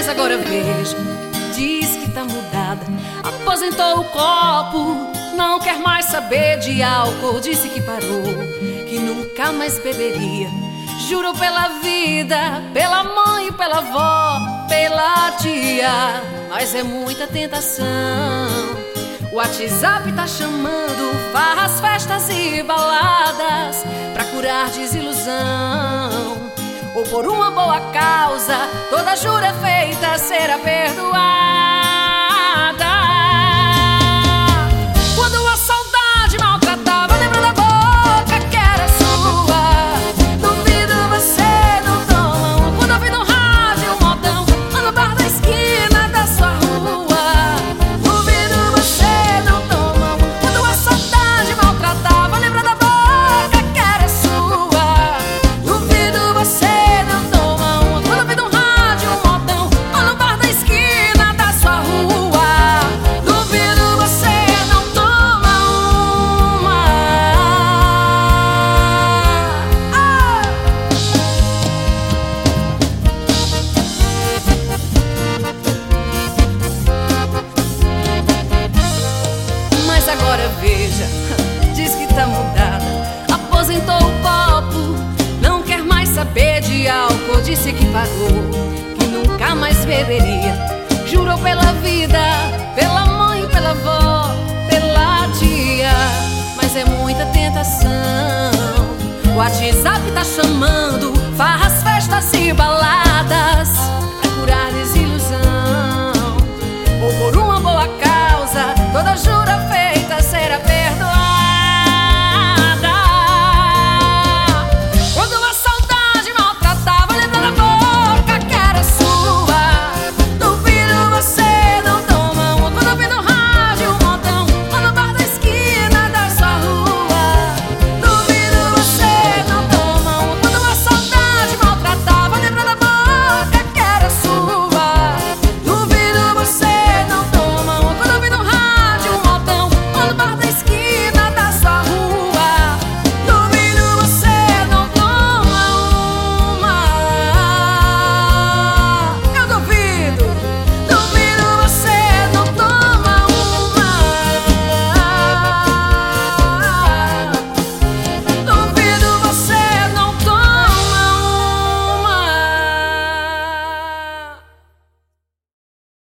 Mas agora veja, diz que tá mudada, aposentou o copo, não quer mais saber de álcool. Disse que parou, que nunca mais beberia. Jurou pela vida, pela mãe, pela avó, pela tia. Mas é muita tentação. O WhatsApp tá chamando, farras, festas e baladas pra curar desilusão. Ou por uma boa causa, toda jura feita será perdoada. Quando a saudade maltratava, lembra da boca que era sua. Duvido você não toma uma. Quando ouvi no rádio um modão, lá no bar da esquina da sua rua. Duvido você não toma uma. Quando a saudade maltratava, lembra da boca que era sua. Duvido você não toma uma. Quando ouvi no rádio um modão, lá no bar da esquina da sua rua. Duvido você não toma uma. Mas agora veja, diz que tá mudada, aposentou o copo, não quer mais saber de álcool. Disse que parou, que nunca mais beberia. Jurou pela vida, pela mãe, pela avó, pela tia. Mas é muita tentação. O WhatsApp tá chamando, farras, festas e baladas pra curar desilusão.